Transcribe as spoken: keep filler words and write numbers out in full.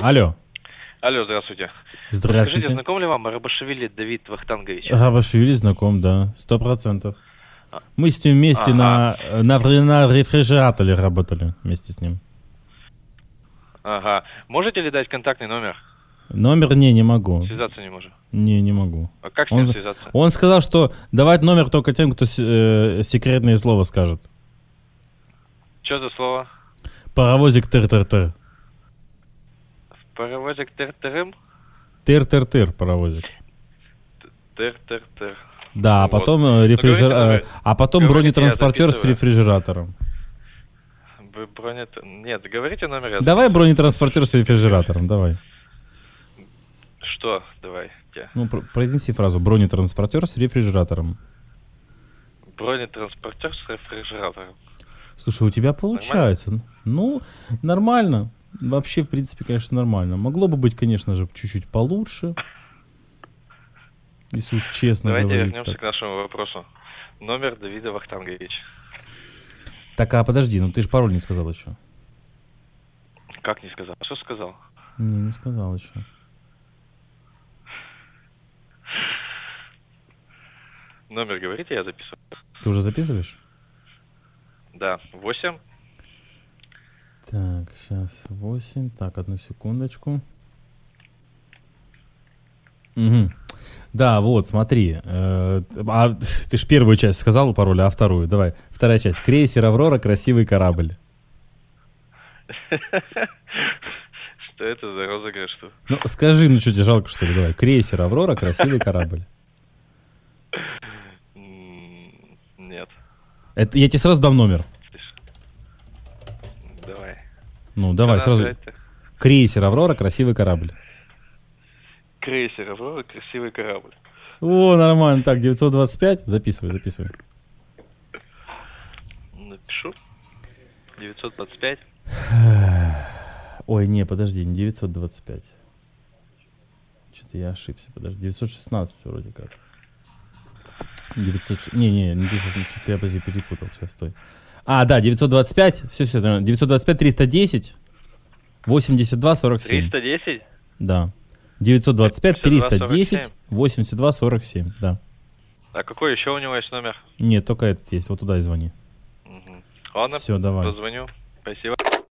Алло. Алло, здравствуйте. Здравствуйте. Скажите, знаком ли вам Рабашвили Давид Вахтангович? Рабашвили знаком, да, сто процентов. А. Мы с ним вместе Ага. на, на, на рефрижераторе работали, вместе с ним. Ага. Можете ли дать контактный номер? Номер не, не могу. Связаться не можем. Не, не могу. А как с Он, ним за- связаться? он сказал, что давать номер только тем, кто с- э, секретное слово скажет. Что за слово? Паровозик тыр-тыр-тыр. Паровозик тыр-тырым? Тыр-тыр-тыр, паровозик. Тыр-тыр-тыр. Да, а Вот. потом, э, рефрижер... говорите, э, номер. а потом Говорите, я бронетранспортер с записываю. рефрижератором. Б- Бронет... Нет, говорите номер. я Давай записываю. бронетранспортер с рефрижератором, давай. Что? Давай. я. Ну, про- произнеси фразу бронетранспортер с рефрижератором. Бронетранспортер с рефрижератором. Слушай, у тебя получается. Ну, нормально. Вообще, в принципе, конечно, нормально. Могло бы быть, конечно же, чуть-чуть получше. Если уж честно Давайте говорить. вернемся Так. к нашему вопросу. Номер Давида Вахтанговича. так, а подожди, ну ты же пароль не сказал еще. Как не сказал? Что сказал? Не, не сказал еще. Номер говорите, я записываю. Ты уже записываешь? Да, восемь. Так, сейчас восемь. Так, одну секундочку. Мгм. Да, вот, смотри. э, а ты ж первую часть сказал пароль, а вторую? Давай. Вторая часть. Крейсер «Аврора», красивый корабль. Что это за розыгрыш? Что? Ну, скажи, ну что, тебе жалко, что ли? Давай. Крейсер «Аврора», красивый корабль. М, Нет. Это я тебе сразу дам номер. Слышь. Давай. Ну, давай, Надо сразу. взять-то. Крейсер «Аврора», красивый корабль. Крейсер Аврора, красивый корабль. О, нормально. Так, девятьсот двадцать пять. Записывай, записывай. Напишу. девятьсот двадцать пять. Ой, не, подожди, не девятьсот двадцать пять. Что-то я ошибся, подожди. девятьсот шестнадцать вроде как. девятьсот... ш- Не, не, не девятьсот шестнадцать, что-то я подожди, перепутал. Сейчас, стой. А, да, девятьсот двадцать пять. Все, все, девятьсот двадцать пять, триста десять, восемьдесят два, сорок семь. триста десять? Да. девятьсот двадцать пять, триста десять, сорок восемьдесят два, сорок семь. Да. А какой еще у него есть номер? Нет, только этот есть. Вот туда и звони. Мгм. Ладно, Все, давай. позвоню. Спасибо.